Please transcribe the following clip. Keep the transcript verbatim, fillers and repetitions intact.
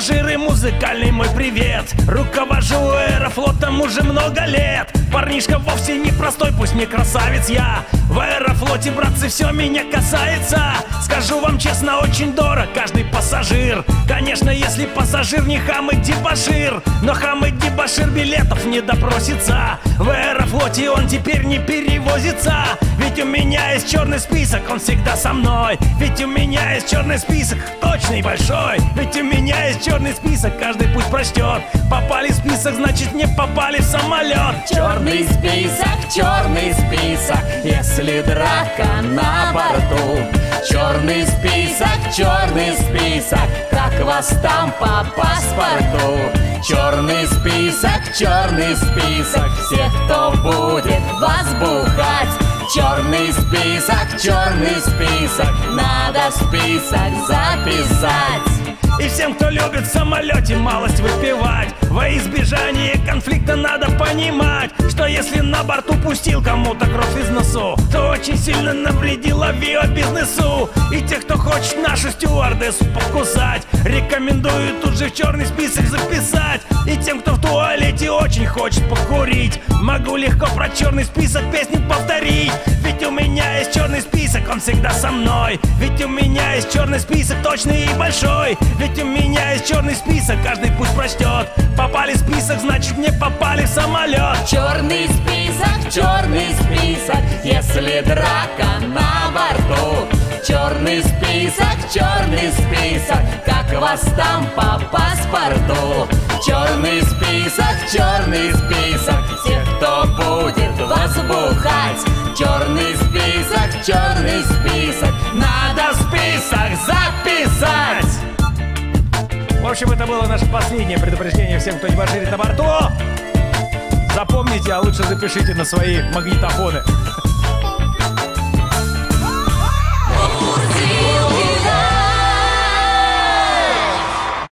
пассажиры, музыкальный мой привет. Руковожу Аэрофлотом уже много лет. Парнишка вовсе не простой, пусть не красавец я. В Аэрофлоте, братцы, все меня касается. Скажу вам честно, очень дорог каждый пассажир. Конечно, если пассажир не хам и дебошир. Но хам и дебошир билетов не допросится. В Аэрофлоте он теперь не перевозится. Ведь у меня есть черный список, он всегда со мной. Ведь у меня есть черный список, точный большой. Ведь у меня есть черный список, каждый пусть прочтет. Попали в список, значит не попали в самолет. Черный список, черный список, если драка на борту. Черный список, черный список, как вас там по паспорту. Черный список, черный список, всех, кто будет вас бухать. Черный список, черный список, надо список записать. И всем, кто любит в самолете малость выпивать, во избежание конфликта надо понимать, что если на борту пустил кому-то кровь из носу, то очень сильно навредил авиабизнесу. И тех, кто хочет нашу стюардессу покусать, рекомендую тут же в черный список записать. И тем, кто в туалете очень хочет покурить, могу легко про черный список песню повторить. Ведь у меня есть черный список, он всегда со мной. Ведь у меня есть черный список, точный и большой. Ведь у меня есть черный список, каждый пусть прочтет. Попали в список, значит не попали в самолет. Черный список, черный список, если драка на борту. Черный список, черный список, как вас там по паспорту. Черный список, черный список, всех, кто будет вас бухать. Черный список, черный список, надо список записать. В общем, это было наше последнее предупреждение всем, кто не баширит на борту. Запомните, а лучше запишите на свои магнитофоны.